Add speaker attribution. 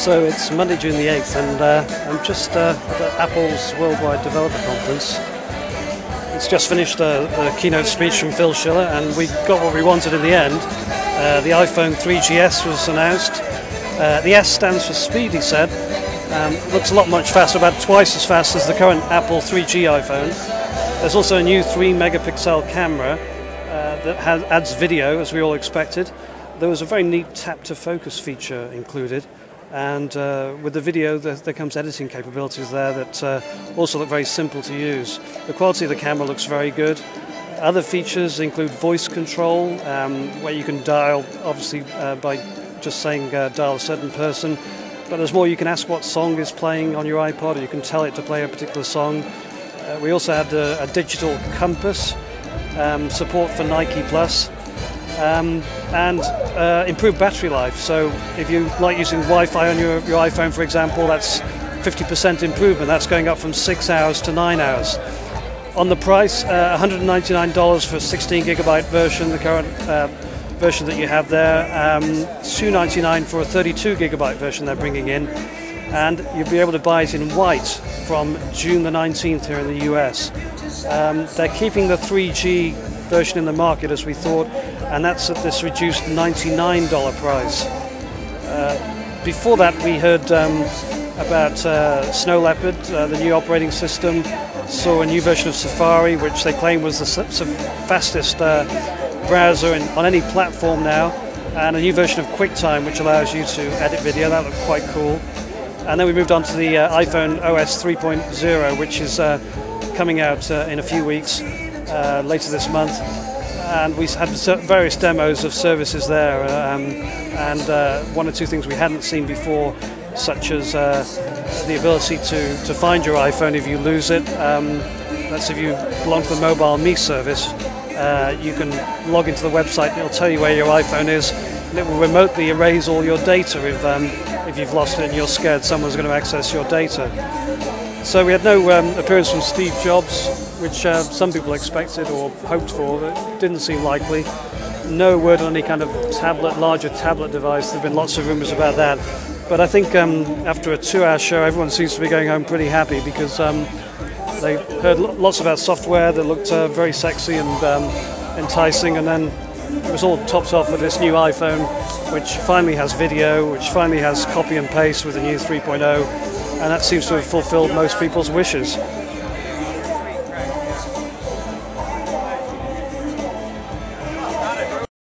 Speaker 1: So it's Monday, June the 8th, and I'm just at Apple's Worldwide Developer Conference. It's just finished the keynote speech from Phil Schiller, and we got what we wanted in the end. The iPhone 3GS was announced. The S stands for speed, he said. Looks a lot much faster, about twice as fast as the current Apple 3G iPhone. There's also a new 3-megapixel camera that adds video, as we all expected. There was a very neat tap-to-focus feature included, and with the video there comes editing capabilities there that also look very simple to use. The quality of the camera looks very good. Other features include voice control, where you can dial, obviously by just saying dial a certain person, but there's more. You can ask what song is playing on your iPod, or you can tell it to play a particular song. We also had a digital compass, support for Nike Plus, and improved battery life. So if you like using Wi-Fi on your iPhone, for example, that's 50% improvement. That's going up from 6 hours to 9 hours. On the price, $199 for a 16 gigabyte version, the current version that you have there. $299 for a 32 gigabyte version they're bringing in. And you'll be able to buy it in white from June the 19th here in the US. They're keeping the 3G version in the market, as we thought, and that's at this reduced $99 price. Before that, we heard about Snow Leopard, the new operating system. Saw a new version of Safari, which they claim was the fastest browser on any platform now, and a new version of QuickTime, which allows you to edit video. That looked quite cool. And then we moved on to the iPhone OS 3.0, which is coming out in a few weeks, later this month. And we had various demos of services there, and one or two things we hadn't seen before, such as the ability to find your iPhone if you lose it. That's if you belong to the Mobile Me service. You can log into the website and it'll tell you where your iPhone is, and it will remotely erase all your data if you've lost it and you're scared someone's going to access your data. So we had no appearance from Steve Jobs, which some people expected or hoped for, but it didn't seem likely. No word on any kind of larger tablet device. There have been lots of rumors about that. But I think after a 2-hour show, everyone seems to be going home pretty happy, because they heard lots about software that looked very sexy and enticing, and then it was all topped off with this new iPhone, which finally has video, which finally has copy and paste with the new 3.0, and that seems to have fulfilled most people's wishes.